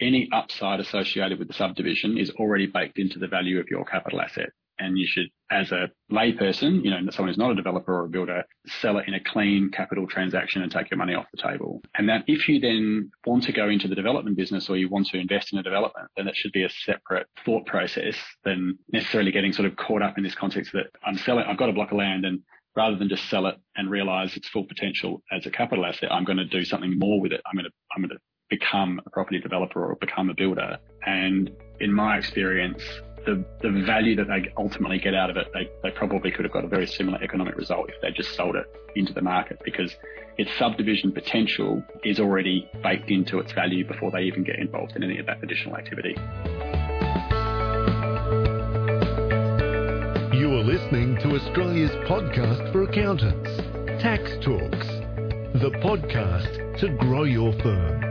any upside associated with the subdivision is already baked into the value of your capital asset. And you should, as a layperson, someone who's not a developer or a builder, sell it in a clean capital transaction and take your money off the table. And that if you then want to go into the development business or you want to invest in a development, then that should be a separate thought process than necessarily getting sort of caught up in this context that I've got a block of land, and rather than just sell it and realize its full potential as a capital asset, I'm going to do something more with it. I'm going to become a property developer or become a builder. And in my experience, the value that they ultimately get out of it, they probably could have got a very similar economic result if they just sold it into the market, because its subdivision potential is already baked into its value before they even get involved in any of that additional activity. You are listening to Australia's podcast for accountants, Tax Talks, the podcast to grow your firm.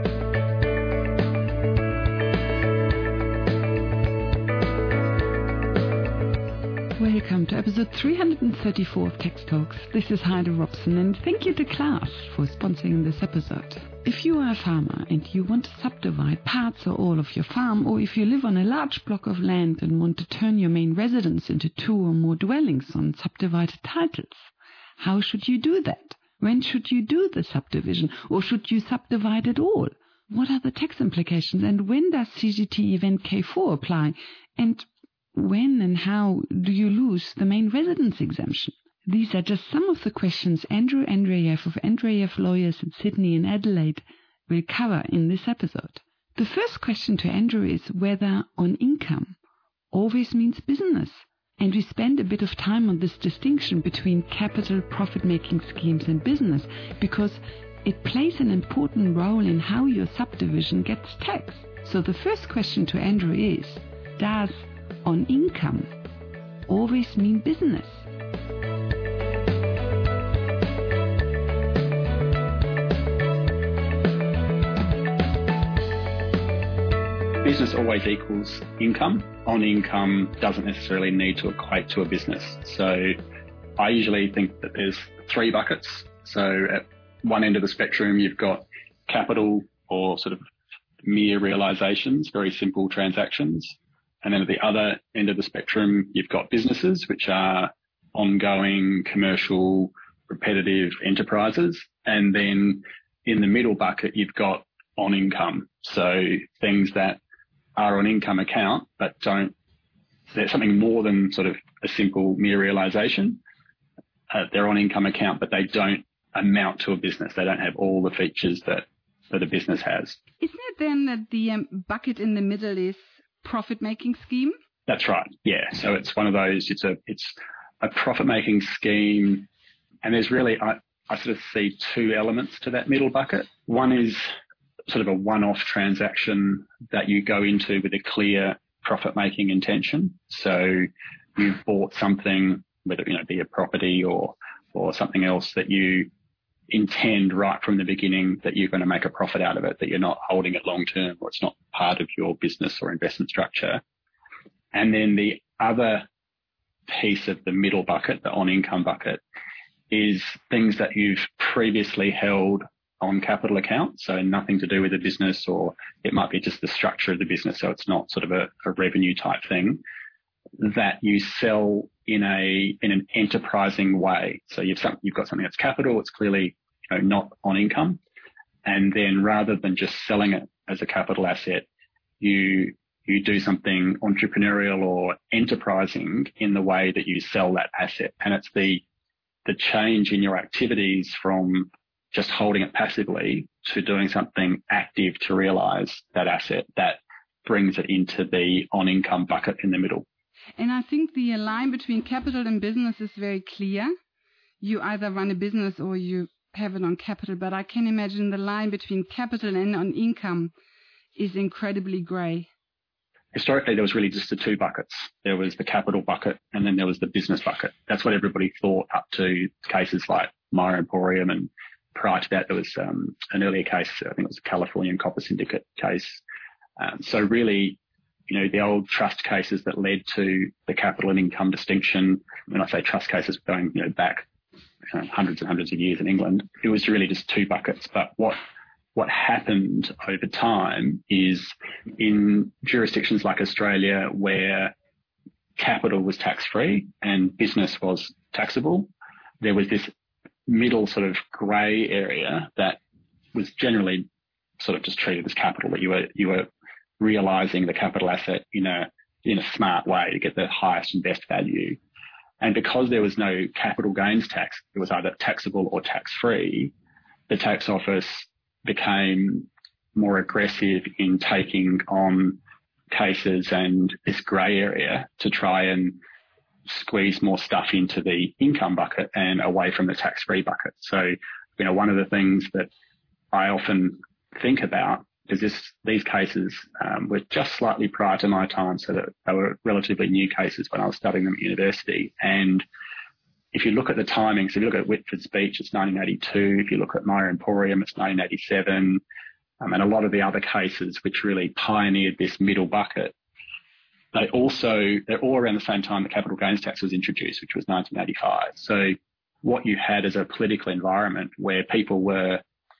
Welcome to episode 334 of Tax Talks. This is Heide Robson, and thank you to Klaas for sponsoring this episode. If you are a farmer and you want to subdivide parts or all of your farm, or if you live on a large block of land and want to turn your main residence into 2 or more dwellings on subdivided titles, how should you do that? When should you do the subdivision, or should you subdivide it all? What are the tax implications, and when does CGT Event K4 apply? And when and how do you lose the main residence exemption? These are just some of the questions Andrew Andreev of Andreev Lawyers in Sydney and Adelaide will cover in this episode. The first question to Andrew is whether on income always means business. And we spend a bit of time on this distinction between capital profit-making schemes and business, because it plays an important role in how your subdivision gets taxed. So the first question to Andrew is, does on income always mean business? Business always equals income. On income doesn't necessarily need to equate to a business. So I usually think that there's 3 buckets. So at one end of the spectrum, you've got capital or sort of mere realizations, very simple transactions. And then at the other end of the spectrum, you've got businesses, which are ongoing, commercial, repetitive enterprises. And then in the middle bucket, you've got on income. So things that are on income account, but they're something more than sort of a simple mere realization. They're on income account, but they don't amount to a business. They don't have all the features that a business has. Isn't it then that the bucket in the middle is profit-making scheme? That's right. Yeah. So it's one of those. It's a profit-making scheme, and there's really I sort of see 2 elements to that middle bucket. One is sort of a one-off transaction that you go into with a clear profit-making intention. So you've bought something, whether it be a property or something else, that you intend right from the beginning that you're going to make a profit out of it, that you're not holding it long term, or it's not part of your business or investment structure. And then the other piece of the middle bucket, the on income bucket, is things that you've previously held on capital account, so nothing to do with the business, or it might be just the structure of the business, so it's not sort of a revenue type thing, that you sell in an enterprising way. So you've got something that's capital, it's clearly not on income, and then rather than just selling it as a capital asset, you do something entrepreneurial or enterprising in the way that you sell that asset. And it's the change in your activities from just holding it passively to doing something active to realize that asset that brings it into the on income bucket in the middle. And I think the line between capital and business is very clear. You either run a business or you have it on capital, but I can imagine the line between capital and on income is incredibly grey. Historically, there was really just the 2 buckets. There was the capital bucket and then there was the business bucket. That's what everybody thought up to cases like Myer Emporium, and prior to that, there was an earlier case, I think it was the Californian Copper Syndicate case. So really, the old trust cases that led to the capital and income distinction, when I say trust cases going back hundreds and hundreds of years in England, it was really just 2 buckets. But what what happened over time is in jurisdictions like Australia where capital was tax-free and business was taxable, there was this middle sort of grey area that was generally sort of just treated as capital, that you were realising the capital asset in a smart way to get the highest and best value. And because there was no capital gains tax, it was either taxable or tax-free, the tax office became more aggressive in taking on cases and this grey area to try and squeeze more stuff into the income bucket and away from the tax-free bucket. So, one of the things that I often think about is these cases were just slightly prior to my time, so that they were relatively new cases when I was studying them at university. And if you look at the timing, so if you look at Whitford's Beach, it's 1982. If you look at Myer Emporium, it's 1987. And a lot of the other cases which really pioneered this middle bucket, they're all around the same time the capital gains tax was introduced, which was 1985. So what you had is a political environment where people were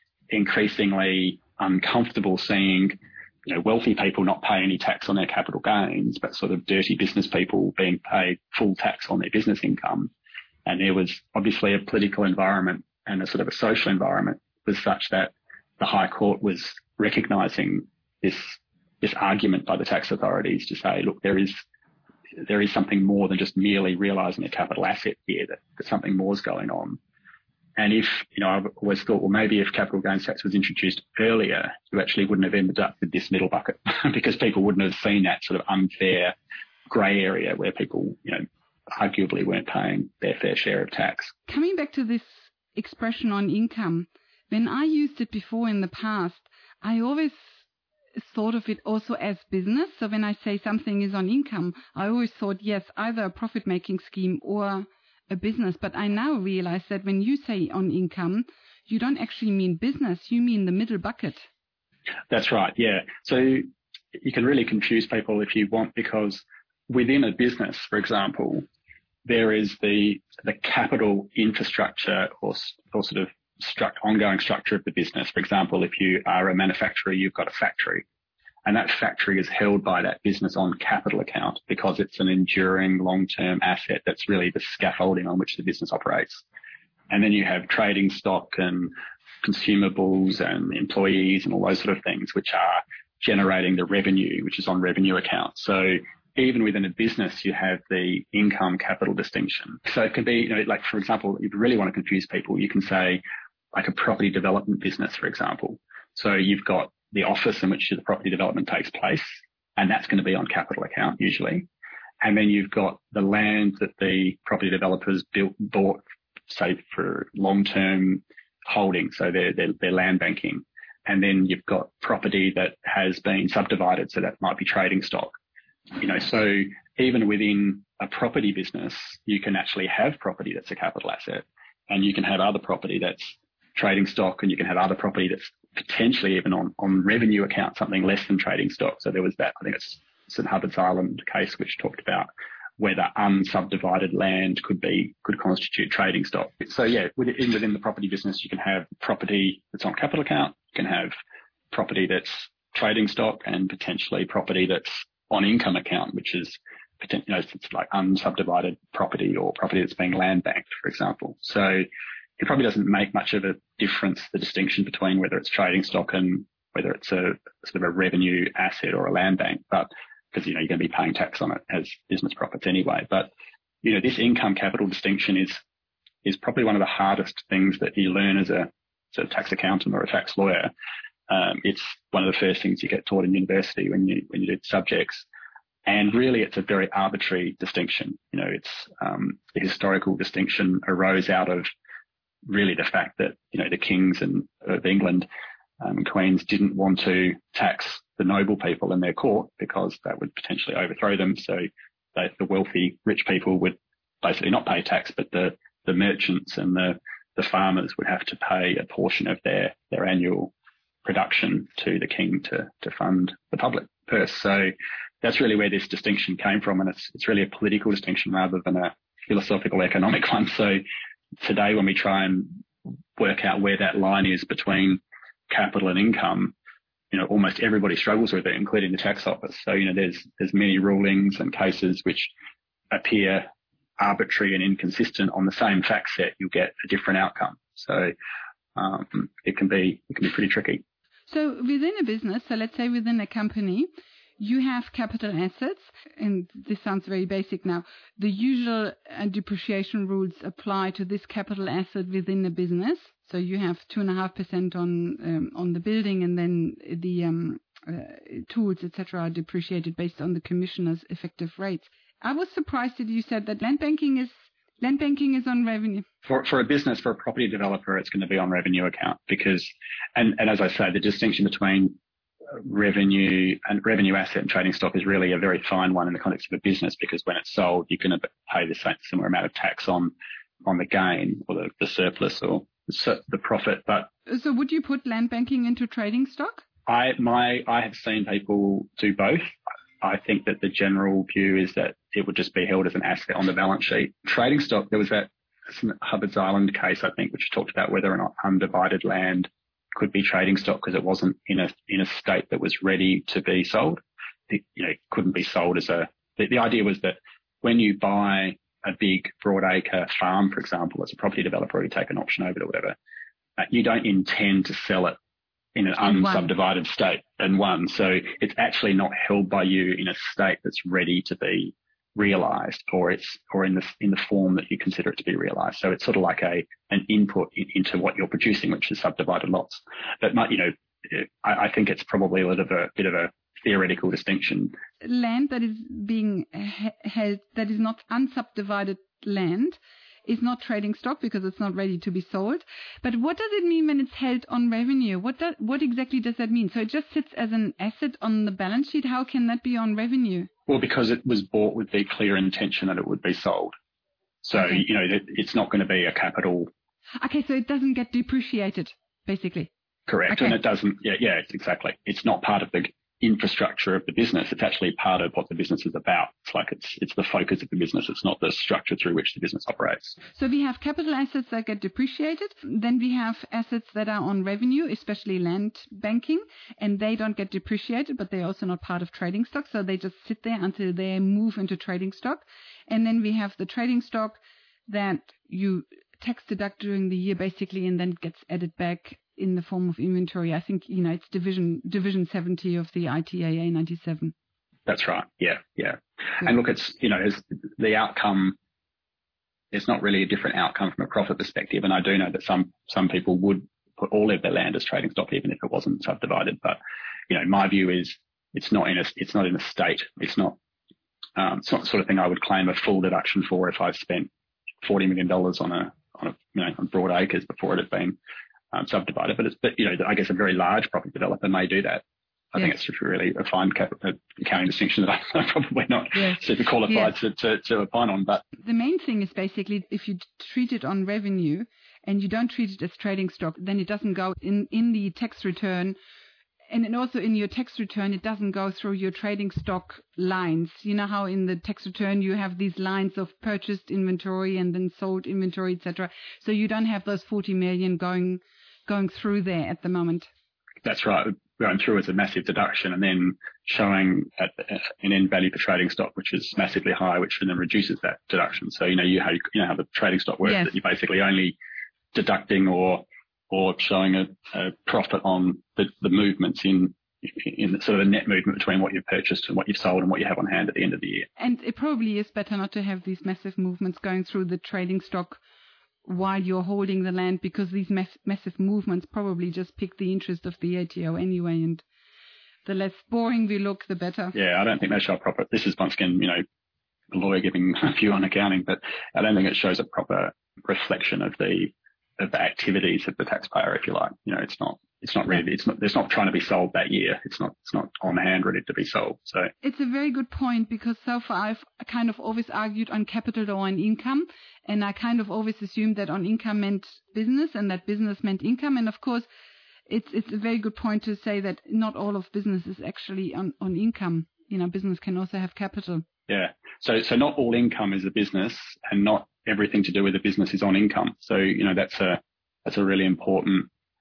increasingly uncomfortable seeing, wealthy people not pay any tax on their capital gains, but sort of dirty business people being paid full tax on their business income. And there was obviously a political environment and a sort of a social environment was such that the High Court was recognising this argument by the tax authorities to say, look, there is something more than just merely realising a capital asset here, that something more is going on. And if, I've always thought, well, maybe if capital gains tax was introduced earlier, you actually wouldn't have ended up with this middle bucket because people wouldn't have seen that sort of unfair grey area where people, arguably weren't paying their fair share of tax. Coming back to this expression on income, when I used it before in the past, I always thought of it also as business. So when I say something is on income, I always thought, yes, either a profit-making scheme or a business. But I now realize that when you say on income, you don't actually mean business, you mean the middle bucket. That's right, yeah. So you can really confuse people if you want, because within a business, for example, there is the capital infrastructure or sort of ongoing structure of the business. For example, if you are a manufacturer, you've got a factory, and that factory is held by that business on capital account because it's an enduring long-term asset that's really the scaffolding on which the business operates. And then you have trading stock and consumables and employees and all those sort of things which are generating the revenue, which is on revenue accounts. So even within a business, you have the income capital distinction. So it can be, like, for example, if you really want to confuse people, you can say like a property development business, for example. So you've got the office in which the property development takes place, and that's going to be on capital account usually. And then you've got the land that the property developers bought, say, for long-term holding, so they're land banking. And then you've got property that has been subdivided, so that might be trading stock. So even within a property business, you can actually have property that's a capital asset, and you can have other property that's trading stock, and you can have other property that's potentially even on revenue account, something less than trading stock. So there was that, I think it's St Hubbard's Island case, which talked about whether unsubdivided land could constitute trading stock. So yeah, within the property business, you can have property that's on capital account, you can have property that's trading stock, and potentially property that's on income account, which is, it's like unsubdivided property or property that's being land banked, for example. So it probably doesn't make much of a difference, the distinction between whether it's trading stock and whether it's a sort of a revenue asset or a land bank, but because, you're going to be paying tax on it as business profits anyway. But, this income capital distinction is probably one of the hardest things that you learn as a sort of tax accountant or a tax lawyer. It's one of the first things you get taught in university when you do subjects. And really, it's a very arbitrary distinction. It's the historical distinction arose out of really the fact that, the kings of England and queens didn't want to tax the noble people in their court because that would potentially overthrow them. So the wealthy, rich people would basically not pay tax, but the merchants and the farmers would have to pay a portion of their annual production to the king to fund the public purse. So that's really where this distinction came from, and it's really a political distinction rather than a philosophical economic one. So today, when we try and work out where that line is between capital and income, almost everybody struggles with it, including the tax office. So, there's many rulings and cases which appear arbitrary and inconsistent on the same fact set. You'll get a different outcome. So, it can be pretty tricky. So within a business, so let's say within a company, you have capital assets, and this sounds very basic now. The usual depreciation rules apply to this capital asset within a business. So you have 2.5% on the building, and then the tools, etc., are depreciated based on the commissioner's effective rates. I was surprised that you said that land banking is on revenue. For a business, for a property developer, it's going to be on revenue account because, and as I say, the distinction between revenue asset and trading stock is really a very fine one in the context of a business, because when it's sold, you're going to pay the same similar amount of tax on the gain or the surplus or the profit. But so would you put land banking into trading stock? I have seen people do both. I think that the general view is that it would just be held as an asset on the balance sheet. Trading stock, there was that Hubbard's Island case, I think, which talked about whether or not undivided land could be trading stock because it wasn't in a state that was ready to be sold. It couldn't be sold as the idea was that when you buy a big broadacre farm, for example, as a property developer, or you take an option over it or whatever, you don't intend to sell it in an unsubdivided state in one. So it's actually not held by you in a state that's ready to be realized, or in the form that you consider it to be realized. So it's sort of like an input into what you're producing, which is subdivided lots. But I think it's probably a bit of a theoretical distinction. Land that is being held, that is not unsubdivided land, is not trading stock because it's not ready to be sold. But what does it mean when it's held on revenue? What exactly does that mean? So it just sits as an asset on the balance sheet. How can that be on revenue? Well, because it was bought with the clear intention that it would be sold. So, okay. It's not going to be a capital. Okay, so it doesn't get depreciated, basically. Correct. Okay. And it doesn't, exactly. It's not part of the infrastructure of the business. It's actually part of what the business is about. It's like it's the focus of the business. It's not the structure through which the business operates. So we have capital assets that get depreciated. Then we have assets that are on revenue, especially land banking, and they don't get depreciated, but they're also not part of trading stock. So they just sit there until they move into trading stock. And then we have the trading stock that you tax deduct during the year, basically, and then it gets added back in the form of inventory. I think, it's division 70 of the ITAA 97. That's right. Yeah. And look, it's, the outcome, it's not really a different outcome from a profit perspective. And I do know that some people would put all of their land as trading stock, even if it wasn't subdivided. But, my view is it's not in a state. It's not the sort of thing I would claim a full deduction for if I spent $40 million on broad acres before it had been subdivided. But I guess a very large property developer may do that. I think it's just really a fine accounting distinction that I'm probably not super qualified to opine on. But the main thing is basically if you treat it on revenue and you don't treat it as trading stock, then it doesn't go in the tax return. And then also in your tax return, it doesn't go through your trading stock lines. You know how in the tax return you have these lines of purchased inventory and then sold inventory, etc. So you don't have those 40 million going through there at the moment. That's right. Going through as a massive deduction and then showing an end value for trading stock, which is massively high, which then reduces that deduction. So you know how the trading stock works, that you're basically only deducting or showing a profit on the movements in sort of a net movement between what you've purchased and what you've sold and what you have on hand at the end of the year. And it probably is better not to have these massive movements going through the trading stock while you're holding the land, because these massive movements probably just pick the interest of the ATO anyway, and the less boring we look, the better. Yeah, I don't think they show proper. This is once again, a lawyer giving a view on accounting, but I don't think it shows a proper reflection of the activities of the taxpayer, if you like. It's not trying to be sold that year. It's not on hand ready to be sold. So it's a very good point, because so far I've kind of always argued on capital or on income, and I kind of always assumed that on income meant business and that business meant income. And of course, it's a very good point to say that not all of business is actually on income. Business can also have capital. Yeah. So not all income is a business, and not everything to do with a business is on income. So, that's a really important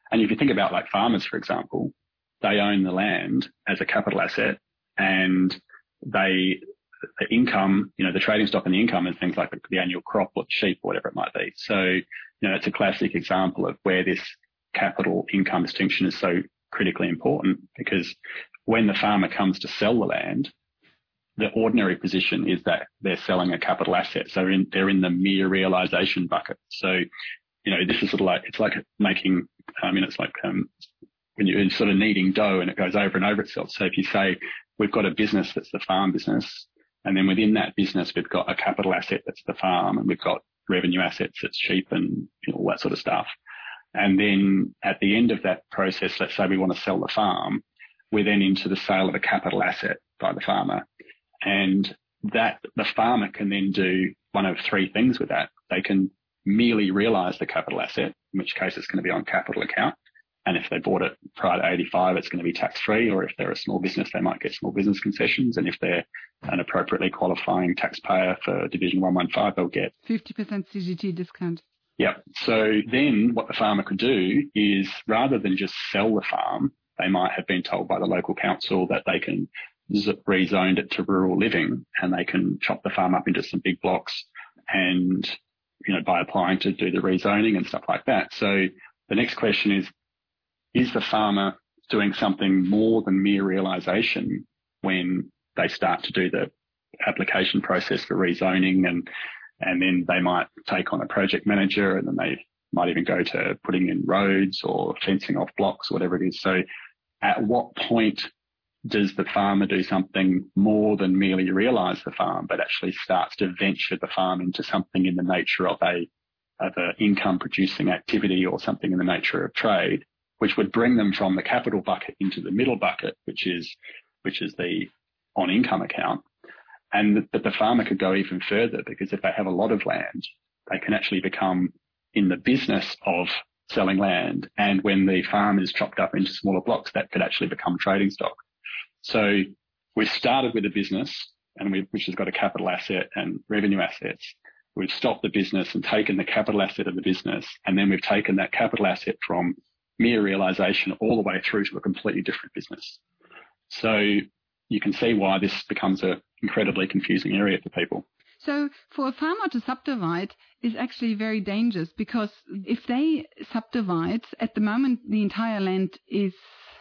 And if you think about like farmers, for example, they own the land as a capital asset, and the income, the trading stock and the income is things like the annual crop or the sheep or whatever it might be. So, it's a classic example of where this capital income distinction is so critically important, because when the farmer comes to sell the land, the ordinary position is that they're selling a capital asset. So they're in the mere realization bucket. So, this is sort of like, it's like making, it's like when you're sort of kneading dough and it goes over and over itself. So if you say we've got a business that's the farm business, and then within that business, we've got a capital asset that's the farm, and we've got revenue assets that's sheep and all that sort of stuff. And then at the end of that process, let's say we want to sell the farm, we're then into the sale of a capital asset by the farmer. And that the farmer can then do one of three things with that. They can merely realize the capital asset, in which case it's going to be on capital account. And if they bought it prior to 85, it's going to be tax-free. Or if they're a small business, they might get small business concessions. And if they're an appropriately qualifying taxpayer for Division 115, they'll get 50% CGT discount. Yep. So then what the farmer could do is, rather than just sell the farm, they might have been told by the local council that they can rezoned it to rural living, and they can chop the farm up into some big blocks and, by applying to do the rezoning and stuff like that. So the next question is the farmer doing something more than mere realisation when they start to do the application process for rezoning, and then they might take on a project manager, and then they might even go to putting in roads or fencing off blocks, whatever it is. So at what point does the farmer do something more than merely realise the farm, but actually starts to venture the farm into something in the nature of a income producing activity, or something in the nature of trade, which would bring them from the capital bucket into the middle bucket, which is the on income account. And that the farmer could go even further, because if they have a lot of land, they can actually become in the business of selling land. And when the farm is chopped up into smaller blocks, that could actually become trading stock. So we've started with a business, which has got a capital asset and revenue assets. We've stopped the business and taken the capital asset of the business, and then we've taken that capital asset from mere realisation all the way through to a completely different business. So you can see why this becomes an incredibly confusing area for people. So for a farmer to subdivide is actually very dangerous, because if they subdivide, at the moment the entire land is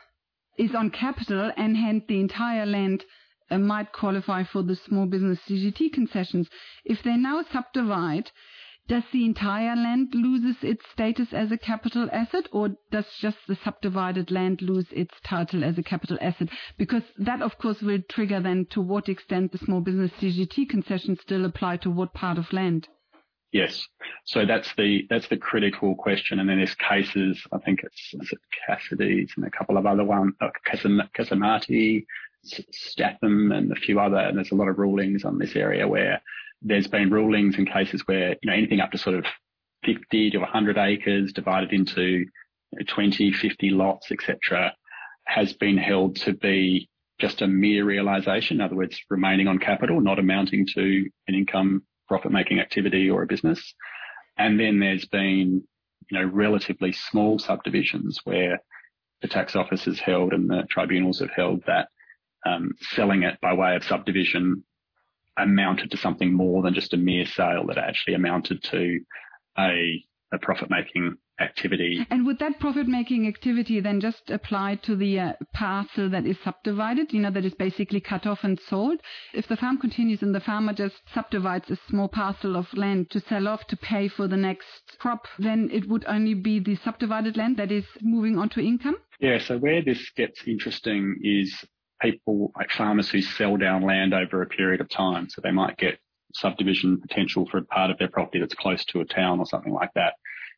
on capital, and hence the entire land might qualify for the small business CGT concessions. If they now subdivide, does the entire land loses its status as a capital asset, or does just the subdivided land lose its title as a capital asset? Because that, of course, will trigger then to what extent the small business CGT concessions still apply to what part of land. Yes. So that's the critical question. And then there's cases, I think it's Cassidy's and a couple of other ones, Casamati, Statham and a few other, and there's a lot of rulings on this area where there's been rulings in cases where, anything up to sort of 50 to 100 acres divided into 20, 50 lots, etc., has been held to be just a mere realisation. In other words, remaining on capital, not amounting to an income profit-making activity or a business. And then there's been, relatively small subdivisions where the tax office has held and the tribunals have held that selling it by way of subdivision amounted to something more than just a mere sale, that actually amounted to a profit-making activity. And would that profit-making activity then just apply to the parcel that is subdivided, that is basically cut off and sold? If the farm continues and the farmer just subdivides a small parcel of land to sell off to pay for the next crop, then it would only be the subdivided land that is moving on to income? Yeah, so where this gets interesting is people like farmers who sell down land over a period of time. So they might get subdivision potential for a part of their property that's close to a town or something like that.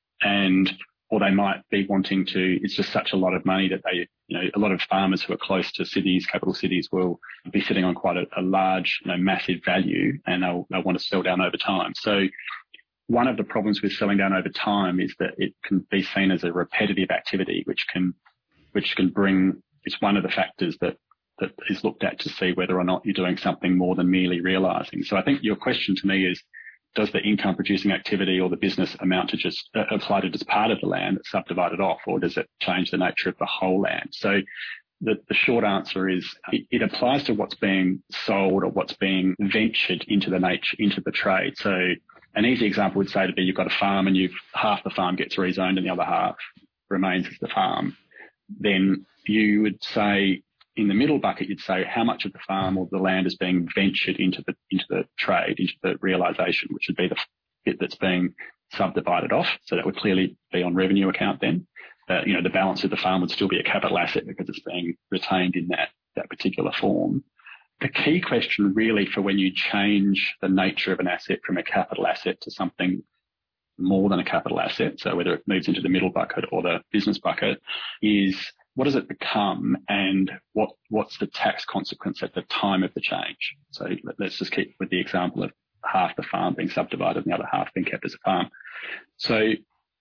Or they might be wanting to, it's just such a lot of money that they, a lot of farmers who are close to cities, capital cities, will be sitting on quite a large, massive value, and they'll want to sell down over time. So one of the problems with selling down over time is that it can be seen as a repetitive activity, which can bring, it's one of the factors that is looked at to see whether or not you're doing something more than merely realising. So I think your question to me is does the income producing activity or the business amount to just apply to just part of the land that's subdivided off, or does it change the nature of the whole land? So the short answer is it applies to what's being sold or what's being ventured into the trade. So an easy example would say to be you've got a farm and half the farm gets rezoned and the other half remains as the farm. Then you would say in the middle bucket, you'd say how much of the farm or the land is being ventured into the trade, into the realisation, which would be the bit that's being subdivided off. So that would clearly be on revenue account then. The balance of the farm would still be a capital asset because it's being retained in that particular form. The key question really for when you change the nature of an asset from a capital asset to something more than a capital asset, so whether it moves into the middle bucket or the business bucket, is what does it become and what's the tax consequence at the time of the change? So let's just keep with the example of half the farm being subdivided and the other half being kept as a farm. So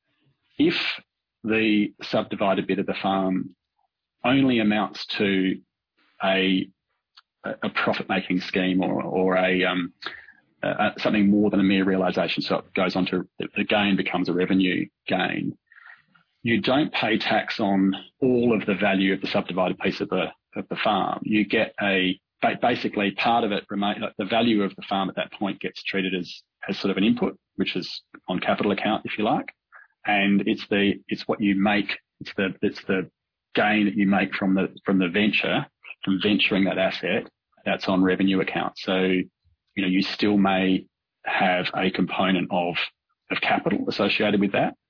if the subdivided bit of the farm only amounts to a profit-making scheme or something more than a mere realisation, so it goes on to the gain becomes a revenue gain, you don't pay tax on all of the value of the subdivided piece of the farm. You get basically part of it the value of the farm at that point gets treated as sort of an input, which is on capital account, if you like. And it's what you make. It's the gain that you make from venturing that asset. That's on revenue account. So, you still may have a component of capital associated with that.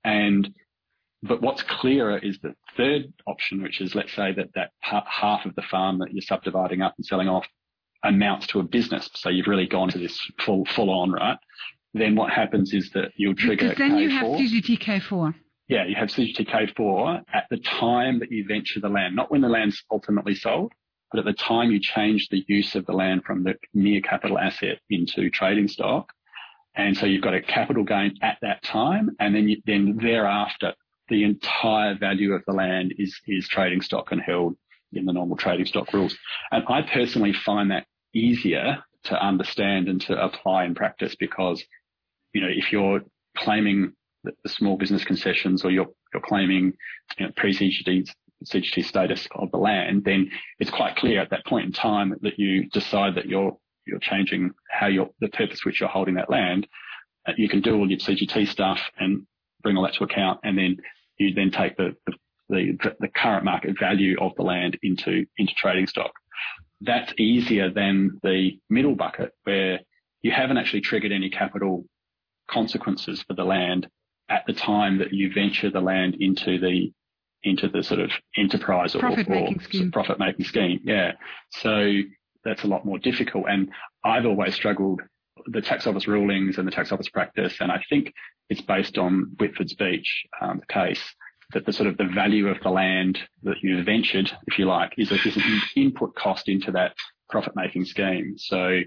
But what's clearer is the third option, which is, let's say that half of the farm that you're subdividing up and selling off amounts to a business. So you've really gone to this full on, right? Then what happens is that you'll trigger because then K4. you have CGT K4. Yeah, you have CGT K4 at the time that you venture the land, not when the land's ultimately sold, but at the time you change the use of the land from the mere capital asset into trading stock. And so you've got a capital gain at that time, and then thereafter, the entire value of the land is trading stock and held in the normal trading stock rules. And I personally find that easier to understand and to apply in practice because, if you're claiming the small business concessions or you're claiming pre-CGT status of the land, then it's quite clear at that point in time that you decide that you're changing the purpose which you're holding that land. You can do all your CGT stuff and bring all that to account, and then you then take the current market value of the land into trading stock. That's easier than the middle bucket where you haven't actually triggered any capital consequences for the land at the time that you venture the land into the sort of enterprise or profit-making scheme. Yeah. So that's a lot more difficult. And I've always struggled the tax office rulings and the tax office practice, and I think it's based on Whitford's Beach case, that the sort of the value of the land that you've ventured, if you like, is an input cost into that profit-making scheme. So,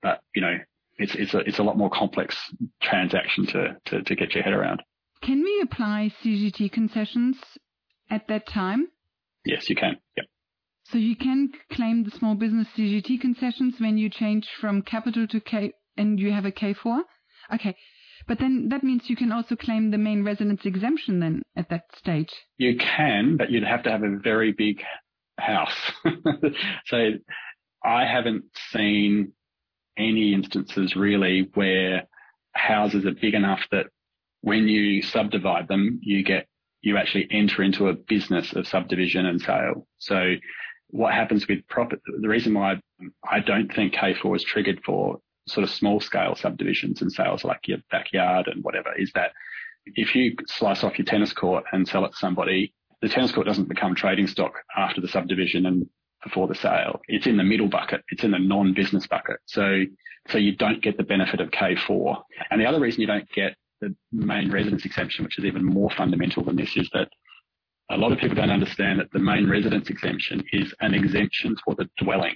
it's a lot more complex transaction to get your head around. Can we apply CGT concessions at that time? Yes, you can. Yep. So you can claim the small business CGT concessions when you change from capital to K and you have a K4? Okay. But then that means you can also claim the main residence exemption then at that stage. You can, but you'd have to have a very big house. So I haven't seen any instances really where houses are big enough that when you subdivide them, you actually enter into a business of subdivision and sale. So what happens with the reason why I don't think K4 is triggered for sort of small scale subdivisions and sales like your backyard and whatever is that if you slice off your tennis court and sell it to somebody, the tennis court doesn't become trading stock after the subdivision and before the sale. It's in the middle bucket. It's in the non-business bucket. So you don't get the benefit of K4. And the other reason you don't get the main residence exemption, which is even more fundamental than this, is that a lot of people don't understand that the main residence exemption is an exemption for the dwelling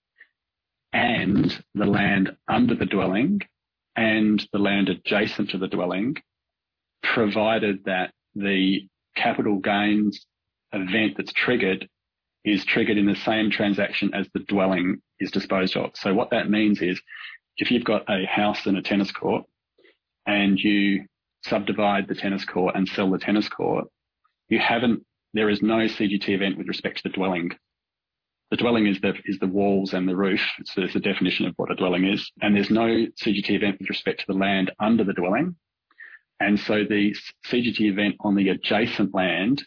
and the land under the dwelling and the land adjacent to the dwelling, provided that the capital gains event that's triggered is triggered in the same transaction as the dwelling is disposed of. So what that means is if you've got a house and a tennis court and you subdivide the tennis court and sell the tennis court, there is no CGT event with respect to the dwelling. The dwelling is the walls and the roof. So it's the definition of what a dwelling is. And there's no CGT event with respect to the land under the dwelling. And so the CGT event on the adjacent land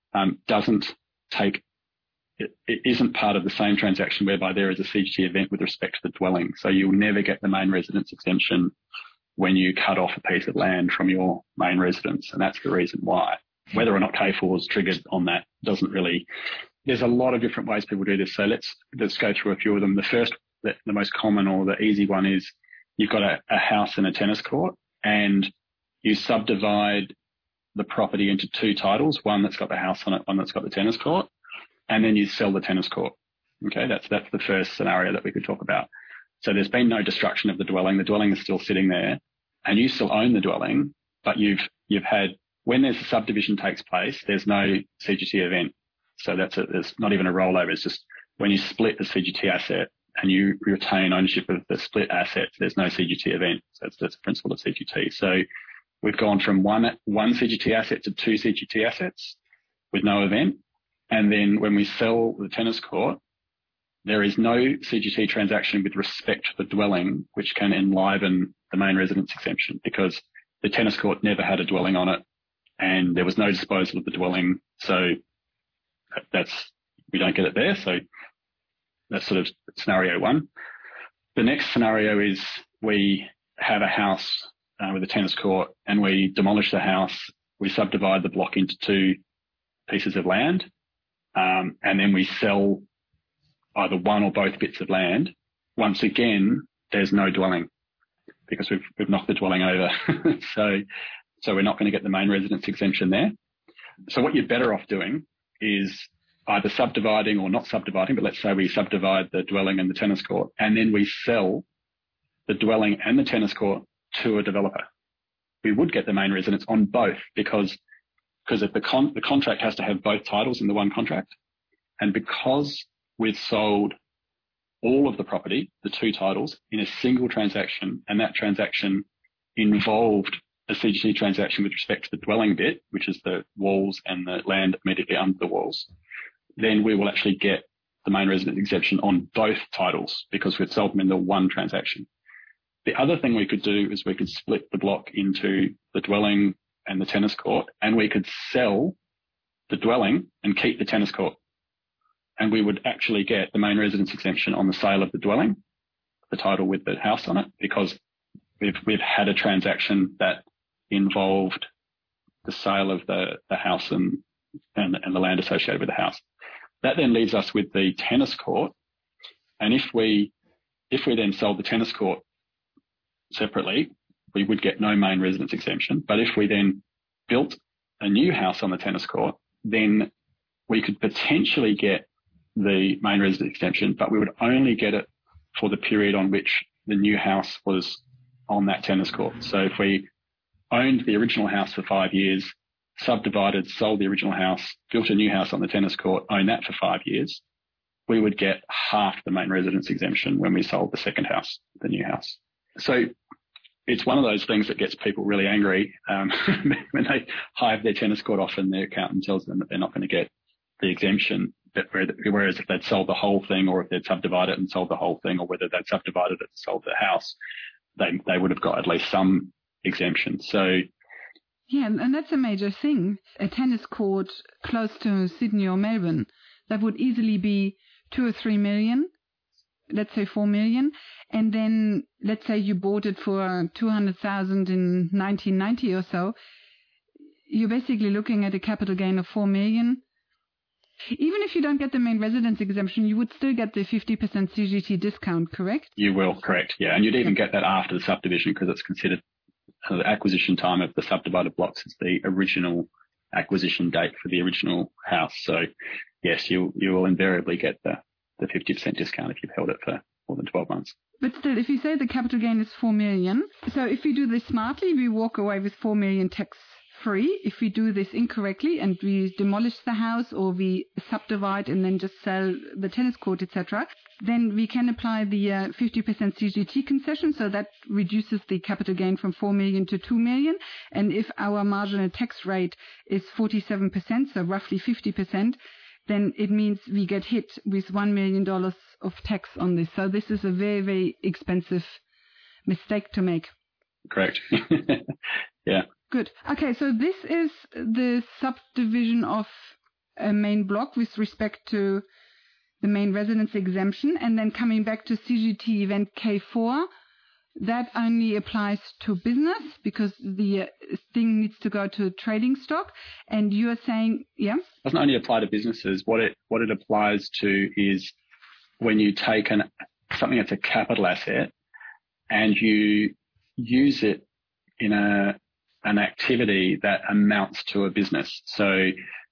it isn't part of the same transaction whereby there is a CGT event with respect to the dwelling. So you'll never get the main residence exemption when you cut off a piece of land from your main residence. And that's the reason why. Whether or not K4 is triggered on that doesn't really, there's a lot of different ways people do this. So let's go through a few of them. The first, the most common or the easy one is you've got a house and a tennis court, and you subdivide the property into two titles, one that's got the house on it, one that's got the tennis court, and then you sell the tennis court. Okay, that's the first scenario that we could talk about. So there's been no destruction of the dwelling. The dwelling is still sitting there, and you still own the dwelling, but you've had, when there's a subdivision takes place, there's no CGT event. So there's not even a rollover. It's just when you split the CGT asset and you retain ownership of the split assets, there's no CGT event. So that's the principle of CGT. So we've gone from one CGT asset to two CGT assets with no event. And then when we sell the tennis court, there is no CGT transaction with respect to the dwelling, which can enliven the main residence exemption, because the tennis court never had a dwelling on it and there was no disposal of the dwelling. So we don't get it there. So that's sort of scenario one. The next scenario is we have a house with a tennis court and we demolish the house. We subdivide the block into two pieces of land. And then we sell either one or both bits of land. Once again, there's no dwelling because we've knocked the dwelling over. So we're not going to get the main residence exemption there. So what you're better off doing is either subdividing or not subdividing, but let's say we subdivide the dwelling and the tennis court, and then we sell the dwelling and the tennis court to a developer. We would get the main residence on both because the contract has to have both titles in the one contract. And because we've sold all of the property, the two titles, in a single transaction, and that transaction involved a CGT transaction with respect to the dwelling bit, which is the walls and the land immediately under the walls, then we will actually get the main residence exemption on both titles because we've sold them in the one transaction. The other thing we could do is we could split the block into the dwelling and the tennis court, and we could sell the dwelling and keep the tennis court. And we would actually get the main residence exemption on the sale of the dwelling, the title with the house on it, because we've had a transaction that involved the sale of the house and the land associated with the house. That then leaves us with the tennis court. And if we then sold the tennis court separately, we would get no main residence exemption. But if we then built a new house on the tennis court, then we could potentially get the main residence exemption, but we would only get it for the period on which the new house was on that tennis court. So if we owned the original house for 5 years, subdivided, sold the original house, built a new house on the tennis court, owned that for 5 years, we would get half the main residence exemption when we sold the second house, the new house. So it's one of those things that gets people really angry when they hive their tennis court off and their accountant tells them that they're not going to get the exemption. Whereas if they'd sold the whole thing, or if they'd subdivided and sold the whole thing, or whether they'd subdivided it and sold the house, they would have got at least some exemption. So yeah, and that's a major thing. A tennis court close to Sydney or Melbourne, that would easily be 2 or 3 million, let's say 4 million. And then let's say you bought it for 200,000 in 1990 or so. You're basically looking at a capital gain of 4 million. Even if you don't get the main residence exemption, you would still get the 50% CGT discount, correct? You will, correct, yeah. And you'd even get that after the subdivision because it's considered the acquisition time of the subdivided blocks is the original acquisition date for the original house. So, yes, you will invariably get the 50% discount if you've held it for more than 12 months. But still, if you say the capital gain is 4 million, so if we do this smartly, we walk away with 4 million tax-free if we do this incorrectly and we demolish the house or we subdivide and then just sell the tennis court, etc., then we can apply the 50% CGT concession, so that reduces the capital gain from 4 million to 2 million. And if our marginal tax rate is 47%, so roughly 50%, then it means we get hit with $1 million of tax on this. So this is a very, very expensive mistake to make. Correct. Yeah. Good. Okay, so this is the subdivision of a main block with respect to the main residence exemption. And then coming back to CGT event K4, that only applies to business because the thing needs to go to trading stock. And you're saying, yeah? It doesn't only apply to businesses. What it applies to is when you take something that's a capital asset and you use it in an activity that amounts to a business. So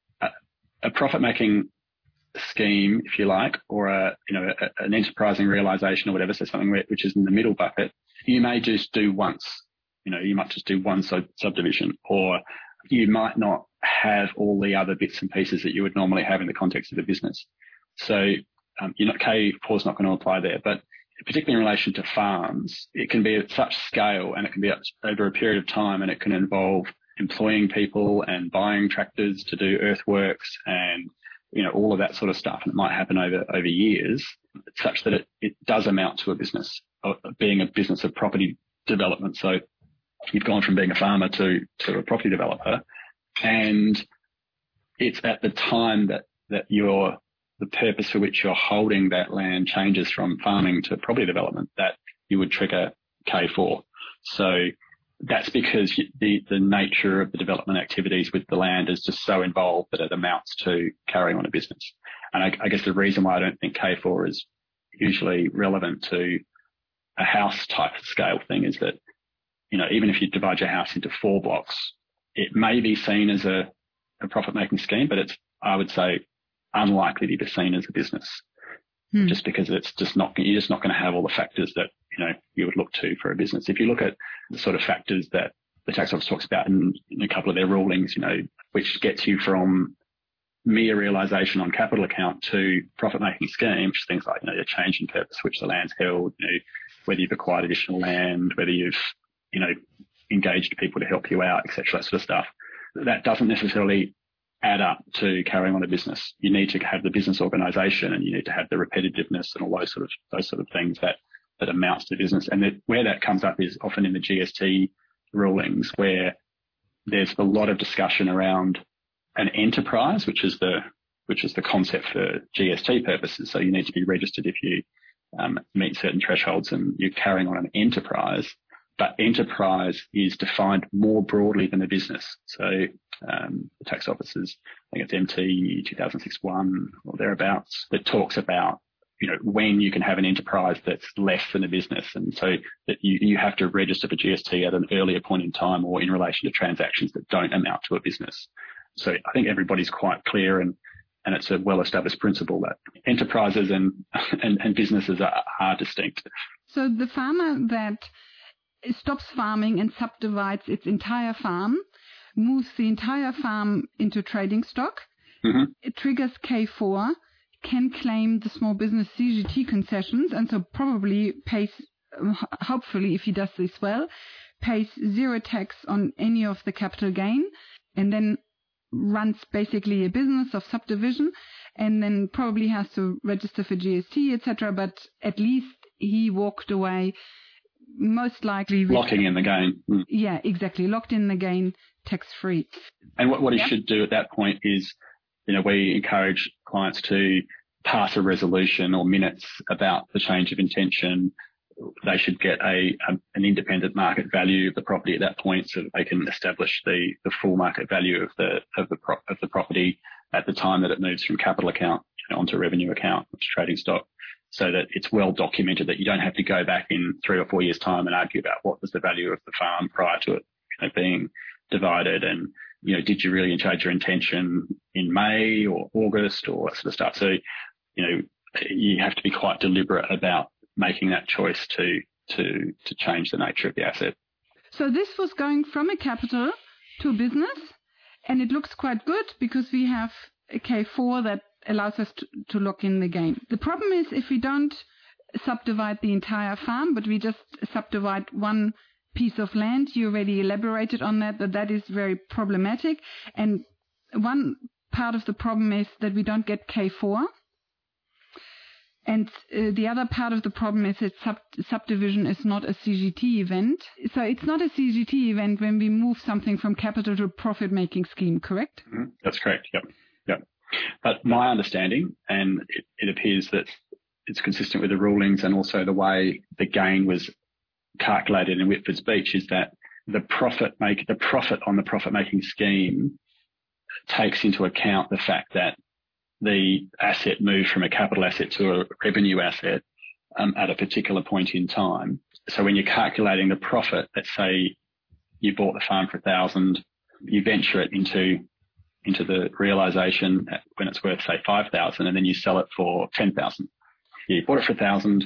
a profit-making scheme, if you like, or an enterprising realization or whatever, so something which is in the middle bucket, you may just do once. You might just do one subdivision, or you might not have all the other bits and pieces that you would normally have in the context of a business. So K4 is not going to apply there, but particularly in relation to farms, it can be at such scale and it can be over a period of time, and it can involve employing people and buying tractors to do earthworks and all of that sort of stuff. And it might happen over years, such that it does amount to a business, being a business of property development. So you've gone from being a farmer to a property developer, and it's at the time that the purpose for which you're holding that land changes from farming to property development that you would trigger K4. So that's because the nature of the development activities with the land is just so involved that it amounts to carrying on a business. And I guess the reason why I don't think K4 is usually relevant to a house type of scale thing is that, even if you divide your house into 4 blocks, it may be seen as a profit-making scheme, but it's, I would say, unlikely to be seen as a business, just because you're just not going to have all the factors that you would look to for a business. If you look at the sort of factors that the tax office talks about in a couple of their rulings, which gets you from mere realisation on capital account to profit-making scheme, which is things like a change in purpose which the land's held, whether you've acquired additional land, whether you've engaged people to help you out, etc., that sort of stuff. That doesn't necessarily add up to carrying on a business. You need to have the business organisation, and you need to have the repetitiveness and all those sort of things that amounts to business. And where that comes up is often in the GST rulings, where there's a lot of discussion around an enterprise, which is the concept for GST purposes. So you need to be registered if you meet certain thresholds, and you're carrying on an enterprise. But enterprise is defined more broadly than a business. So the tax offices, I think it's MT 2006-1 or thereabouts, that talks about when you can have an enterprise that's less than a business, and so that you have to register for GST at an earlier point in time or in relation to transactions that don't amount to a business. So I think everybody's quite clear, and it's a well-established principle that enterprises and businesses are distinct. So the farmer that stops farming and subdivides its entire farm, moves the entire farm into trading stock, it triggers K4, can claim the small business CGT concessions, and so probably pays, hopefully if he does this well, pays 0 tax on any of the capital gain, and then runs basically a business of subdivision, and then probably has to register for GST, etc., but at least he walked away most likely locking in the gain. Yeah, exactly. Locked in the gain, tax-free. And what he should do at that point is, we encourage clients to pass a resolution or minutes about the change of intention. They should get an independent market value of the property at that point, so that they can establish the full market value of the property at the time that it moves from capital account onto revenue account, which is trading stock, so that it's well documented, that you don't have to go back in 3 or 4 years' time and argue about what was the value of the farm prior to it being divided, and did you really change your intention in May or August or that sort of stuff. So you have to be quite deliberate about making that choice to change the nature of the asset. So this was going from a capital to a business, and it looks quite good because we have a K4 that allows us to lock in the gain. The problem is if we don't subdivide the entire farm, but we just subdivide one piece of land. You already elaborated on that is very problematic. And one part of the problem is that we don't get K4. And the other part of the problem is that subdivision is not a CGT event. So it's not a CGT event when we move something from capital to profit-making scheme, correct? Mm-hmm. That's correct, yep. But my understanding, and it appears that it's consistent with the rulings and also the way the gain was calculated in Whitford's Beach, is that the profit on the profit-making scheme takes into account the fact that the asset moved from a capital asset to a revenue asset at a particular point in time. So when you're calculating the profit, let's say you bought the farm for 1,000, you venture it into the realisation when it's worth, say, 5,000, and then you sell it for 10,000. You bought it for 1,000,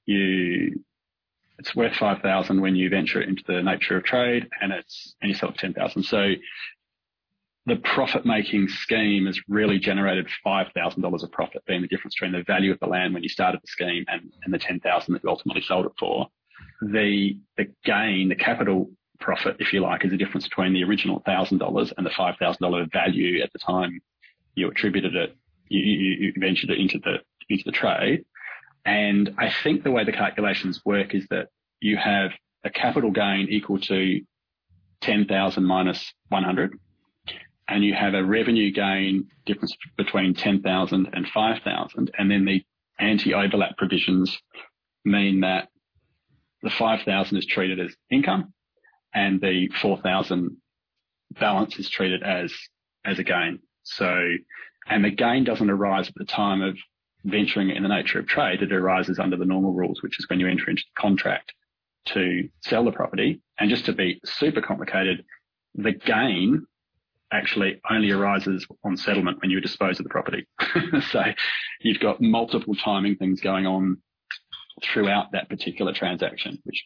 it's worth 5,000 when you venture it into the nature of trade, and you sell it for 10,000. So the profit-making scheme has really generated $5,000 of profit, being the difference between the value of the land when you started the scheme and the 10,000 that you ultimately sold it for. The gain, the capital profit, if you like, is the difference between the original $1,000 and the $5,000 value at the time you attributed it, you ventured it into the trade. And I think the way the calculations work is that you have a capital gain equal to 10,000 minus 100, and you have a revenue gain difference between 10,000 and 5,000, and then the anti-overlap provisions mean that the 5,000 is treated as income and the 4,000 balance is treated as a gain. So, and the gain doesn't arise at the time of venturing in the nature of trade. It arises under the normal rules, which is when you enter into the contract to sell the property. And just to be super complicated, the gain actually only arises on settlement when you dispose of the property. So you've got multiple timing things going on throughout that particular transaction, which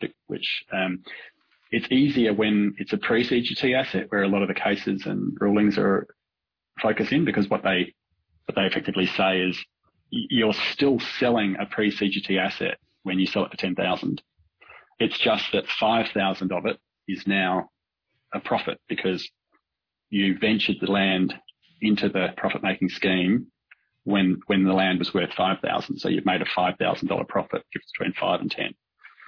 it's easier when it's a pre-CGT asset, where a lot of the cases and rulings are focusing, because what they effectively say is you're still selling a pre-CGT asset when you sell it for 10,000. It's just that 5,000 of it is now a profit because you ventured the land into the profit-making scheme when the land was worth 5,000. So you've made a $5,000 profit, difference between 5 and 10.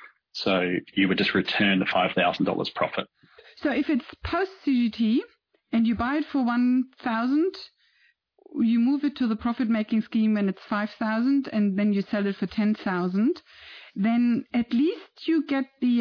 So you would just return the $5,000 profit. So if it's post-CGT and you buy it for 1,000, you move it to the profit-making scheme when it's 5,000, and then you sell it for 10,000, then at least you get the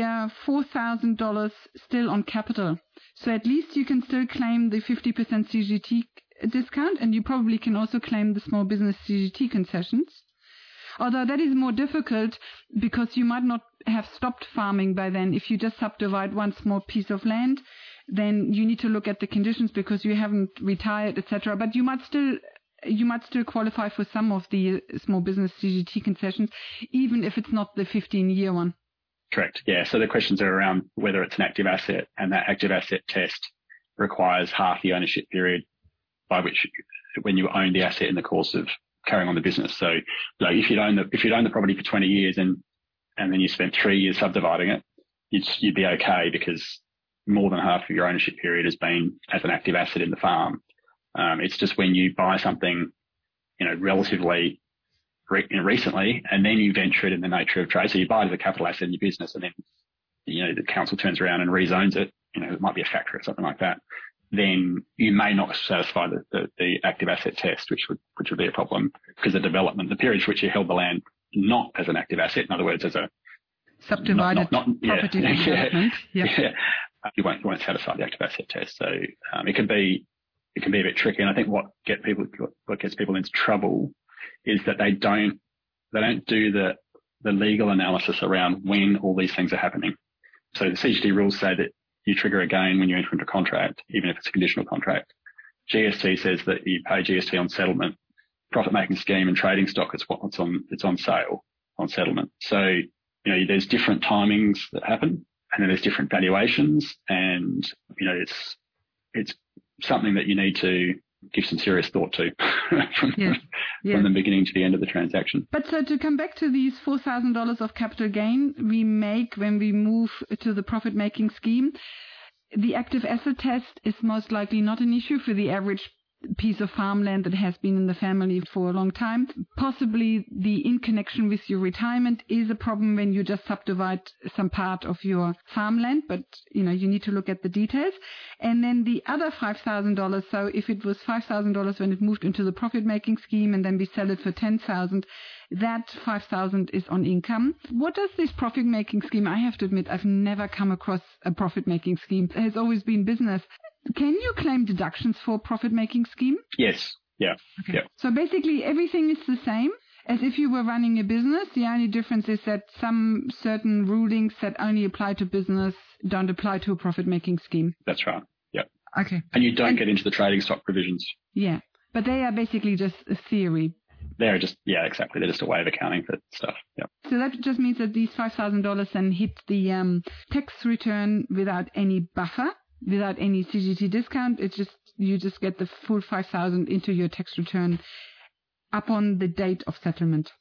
$4,000 still on capital. So at least you can still claim the 50% CGT discount, and you probably can also claim the small business CGT concessions. Although that is more difficult because you might not have stopped farming by then. If you just subdivide one small piece of land, then you need to look at the conditions because you haven't retired, etc. But you might still qualify for some of the small business CGT concessions, even if it's not the 15-year one. Correct. Yeah. So the questions are around whether it's an active asset, and that active asset test requires half the ownership period by which when you own the asset in the course of carrying on the business. So like if you'd own the property for 20 years and then you spent 3 years subdividing it, you'd be okay because more than half of your ownership period has been as an active asset in the farm. It's just when you buy something, relatively recently, and then you venture it in the nature of trade. So you buy it as a capital asset in your business, and then, the council turns around and rezones it. It might be a factory or something like that. Then you may not satisfy the active asset test, which would be a problem because the period for which you held the land not as an active asset, in other words, as a subdivided property development. Yeah. You won't satisfy the active asset test. So it can be a bit tricky. And I think what gets people into trouble is that they don't do the legal analysis around when all these things are happening. So the CGT rules say that you trigger a gain when you enter into a contract, even if it's a conditional contract. GST says that you pay GST on settlement. Profit-making scheme and trading stock, it's on sale on settlement. So, there's different timings that happen, and then there's different valuations, and, it's something that you need to give some serious thought to from the beginning to the end of the transaction. But so to come back to these $4,000 of capital gain we make when we move to the profit-making scheme, the active asset test is most likely not an issue for the average piece of farmland that has been in the family for a long time. Possibly the in connection with your retirement is a problem when you just subdivide some part of your farmland, but you need to look at the details. And then the other $5,000, so if it was $5,000 when it moved into the profit making scheme and then we sell it for $10,000, that $5,000 is on income. What does this profit making scheme? I have to admit, I've never come across a profit making scheme. It has always been business. Can you claim deductions for a profit-making scheme? Yes. Yeah. Okay. Yeah. So basically everything is the same as if you were running a business. The only difference is that some certain rulings that only apply to business don't apply to a profit-making scheme. That's right. Yeah. Okay. And you don't get into the trading stock provisions. Yeah. But they are basically just a theory. They're just, exactly. They're just a way of accounting for stuff. Yeah. So that just means that these $5,000 then hit the tax return without any buffer. Without any CGT discount, you just get the full 5,000 into your tax return upon the date of settlement.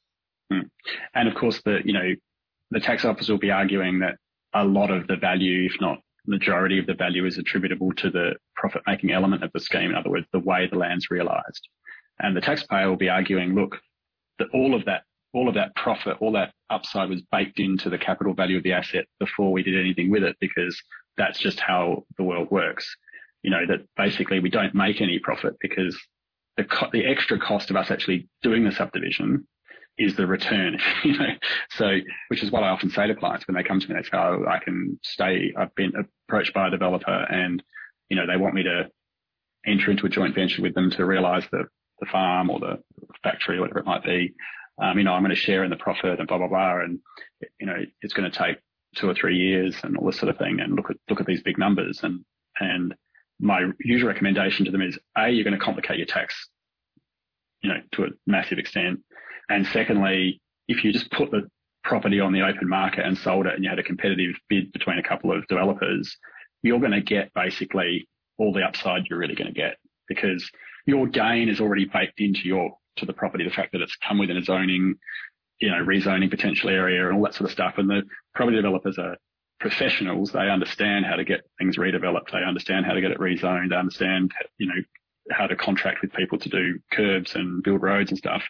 And of course, the tax office will be arguing that a lot of the value, if not majority of the value, is attributable to the profit-making element of the scheme. In other words, the way the land's realised. And the taxpayer will be arguing, look, that all of that profit, all that upside was baked into the capital value of the asset before we did anything with it, because that's just how the world works. That basically we don't make any profit because the extra cost of us actually doing the subdivision is the return, So, which is what I often say to clients when they come to me, they say, I've been approached by a developer and, they want me to enter into a joint venture with them to realise the farm or the factory or whatever it might be. I'm going to share in the profit and blah, blah, blah. And, it's going to take 2 or 3 years and all this sort of thing, and look at these big numbers. And my usual recommendation to them is, A, you're going to complicate your tax, to a massive extent. And secondly, if you just put the property on the open market and sold it and you had a competitive bid between a couple of developers, you're going to get basically all the upside you're really going to get, because your gain is already baked into the property, the fact that it's come within a zoning, rezoning potential area and all that sort of stuff. And the property developers are professionals. They understand how to get things redeveloped. They understand how to get it rezoned. They understand, how to contract with people to do curbs and build roads and stuff.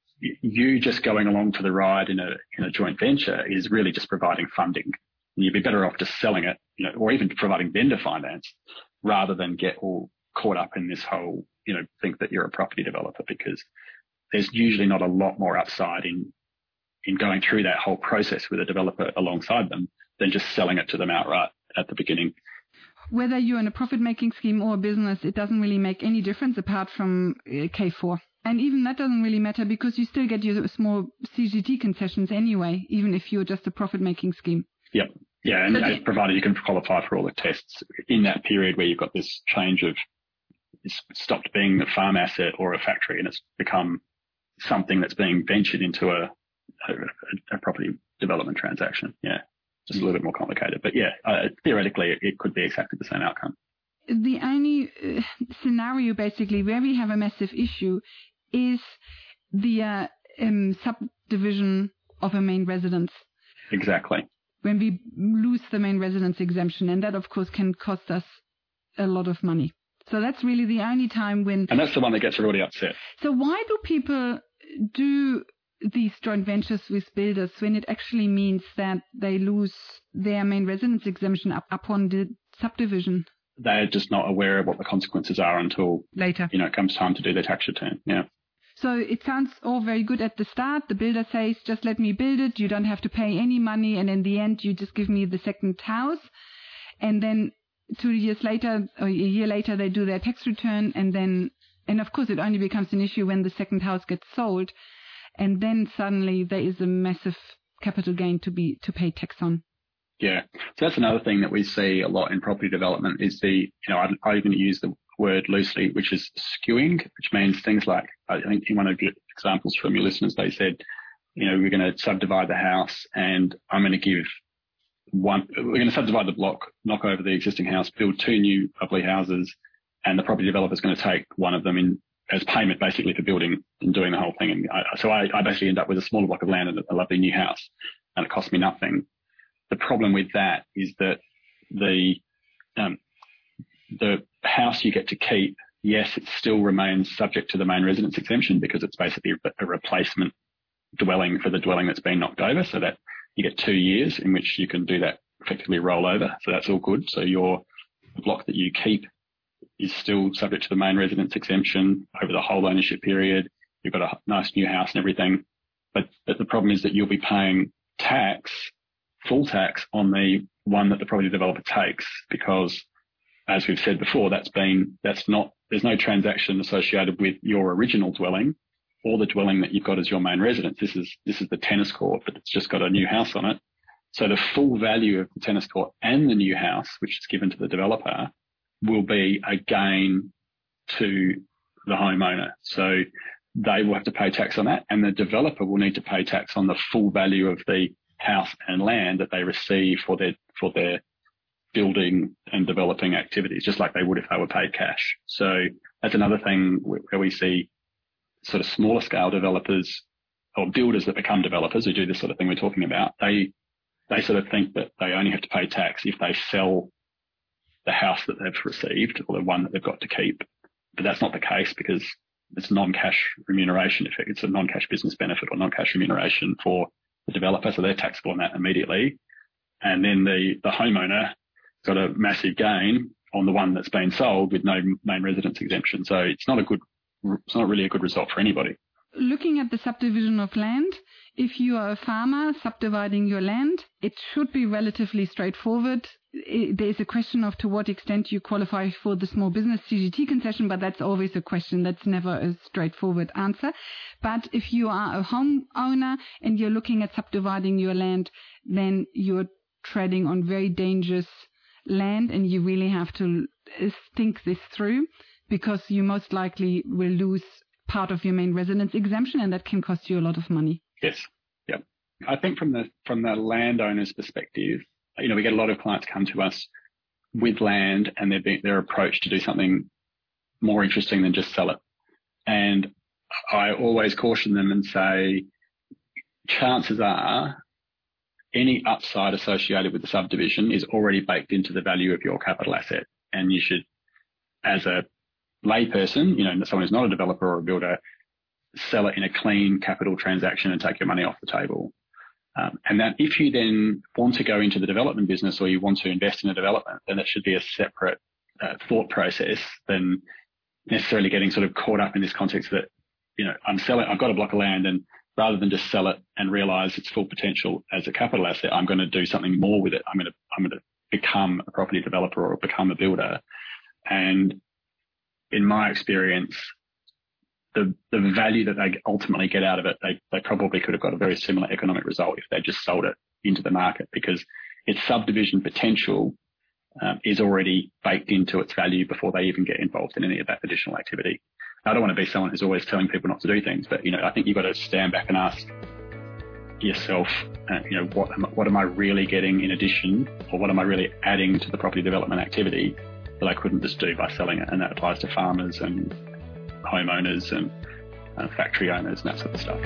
You just going along for the ride in a joint venture is really just providing funding. And you'd be better off just selling it, or even providing vendor finance rather than get all caught up in this whole, think that you're a property developer, because there's usually not a lot more upside in going through that whole process with a developer alongside them than just selling it to them outright at the beginning. Whether you're in a profit-making scheme or a business, it doesn't really make any difference apart from K4. And even that doesn't really matter because you still get your small CGT concessions anyway, even if you're just a profit-making scheme. Yep. Yeah, and provided you can qualify for all the tests in that period where you've got this change of it's stopped being a farm asset or a factory and it's become something that's being ventured into a property development transaction. Yeah, just a little bit more complicated. But theoretically, it could be exactly the same outcome. The only scenario basically where we have a massive issue is the subdivision of a main residence. Exactly. When we lose the main residence exemption, and that of course can cost us a lot of money. So that's really the only time when... And that's the one that gets everybody upset. So why do people do these joint ventures with builders when it actually means that they lose their main residence exemption upon the subdivision? They're just not aware of what the consequences are until later. It comes time to do their tax return. Yeah. So it sounds all very good at the start. The builder says, just let me build it. You don't have to pay any money. And in the end, you just give me the second house. And then 2 years later or a year later, they do their tax return. And of course, it only becomes an issue when the second house gets sold. And then suddenly there is a massive capital gain to pay tax on. Yeah. So that's another thing that we see a lot in property development is I even use the word loosely, which is skewing, which means things like, I think in one of your examples from your listeners, they said, we're going to subdivide the house and we're going to subdivide the block, knock over the existing house, build 2 new lovely houses, and the property developer is going to take one of them in as payment basically for building and doing the whole thing. And so I basically end up with a smaller block of land and a lovely new house, and it cost me nothing. The problem with that is that the house you get to keep, yes, it still remains subject to the main residence exemption because it's basically a replacement dwelling for the dwelling that's been knocked over, so that you get 2 years in which you can do that effectively roll over. So that's all good. So the block that you keep is still subject to the main residence exemption over the whole ownership period. You've got a nice new house and everything. But the problem is that you'll be paying full tax on the one that the property developer takes, because as we've said before, there's no transaction associated with your original dwelling or the dwelling that you've got as your main residence. This is the tennis court, but it's just got a new house on it. So the full value of the tennis court and the new house, which is given to the developer, will be a gain to the homeowner. So they will have to pay tax on that, and the developer will need to pay tax on the full value of the house and land that they receive for their building and developing activities, just like they would if they were paid cash. So that's another thing where we see sort of smaller scale developers or builders that become developers who do this sort of thing we're talking about. They sort of think that they only have to pay tax if they sell the house that they've received or the one that they've got to keep. But that's not the case, because it's non-cash remuneration. It's a non-cash business benefit or non-cash remuneration for the developer, so they're taxable on that immediately. And then the homeowner got a massive gain on the one that's been sold with no main residence exemption. So it's not really a good result for anybody. Looking at the subdivision of land, if you are a farmer subdividing your land, it should be relatively straightforward. There is a question of to what extent you qualify for the small business CGT concession, but that's always a question. That's never a straightforward answer. But if you are a homeowner and you're looking at subdividing your land, then you're treading on very dangerous land, and you really have to think this through, because you most likely will lose part of your main residence exemption, and that can cost you a lot of money. Yes. Yep. I think from the landowner's perspective, we get a lot of clients come to us with land, and they're approached to do something more interesting than just sell it. And I always caution them and say, chances are any upside associated with the subdivision is already baked into the value of your capital asset. And you should, as a layperson, someone who's not a developer or a builder, sell it in a clean capital transaction and take your money off the table. And that if you then want to go into the development business or you want to invest in a development, then that should be a separate thought process than necessarily getting sort of caught up in this context that, I've got a block of land, and rather than just sell it and realize its full potential as a capital asset, I'm going to do something more with it. I'm going to become a property developer or become a builder. And in my experience, the value that they ultimately get out of it, they probably could have got a very similar economic result if they just sold it into the market, because its subdivision potential is already baked into its value before they even get involved in any of that additional activity. I don't want to be someone who's always telling people not to do things, but I think you've got to stand back and ask yourself, what am I really getting in addition, or what am I really adding to the property development activity that I couldn't just do by selling it? And that applies to farmers and homeowners and factory owners and that sort of stuff.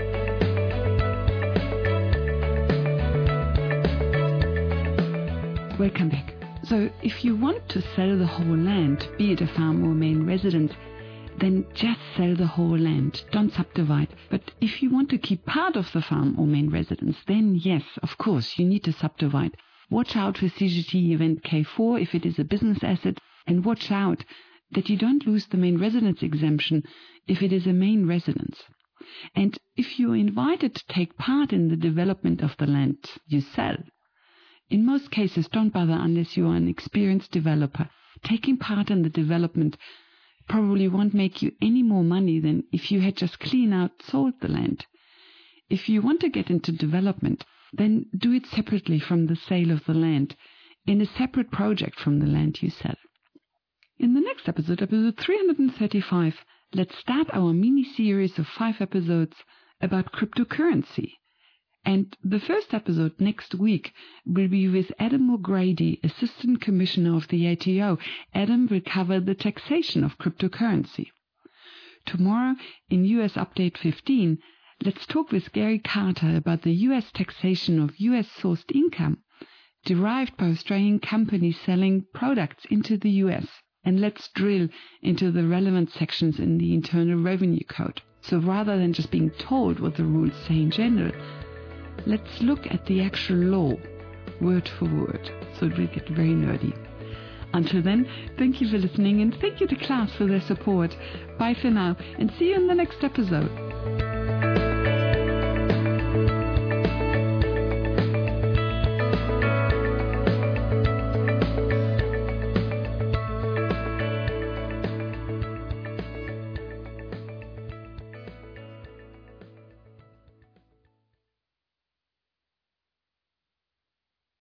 Welcome back. So if you want to sell the whole land, be it a farm or main residence, then just sell the whole land. Don't subdivide. But if you want to keep part of the farm or main residence, then yes, of course, you need to subdivide. Watch out for CGT event K4 if it is a business asset, and watch out that you don't lose the main residence exemption if it is a main residence. And if you're invited to take part in the development of the land you sell, in most cases, don't bother unless you are an experienced developer. Taking part in the development probably won't make you any more money than if you had just clean out sold the land. If you want to get into development, then do it separately from the sale of the land, in a separate project from the land you sell. In the next episode 335, let's start our mini-series of 5 episodes about cryptocurrency. And the first episode next week will be with Adam O'Grady, Assistant Commissioner of the ATO. Adam will cover the taxation of cryptocurrency. Tomorrow, in US Update 15, let's talk with Gary Carter about the US taxation of US-sourced income derived by Australian companies selling products into the US. And let's drill into the relevant sections in the Internal Revenue Code. So rather than just being told what the rules say in general, let's look at the actual law, word for word. So it will get very nerdy. Until then, thank you for listening, and thank you to Class for their support. Bye for now, and see you in the next episode.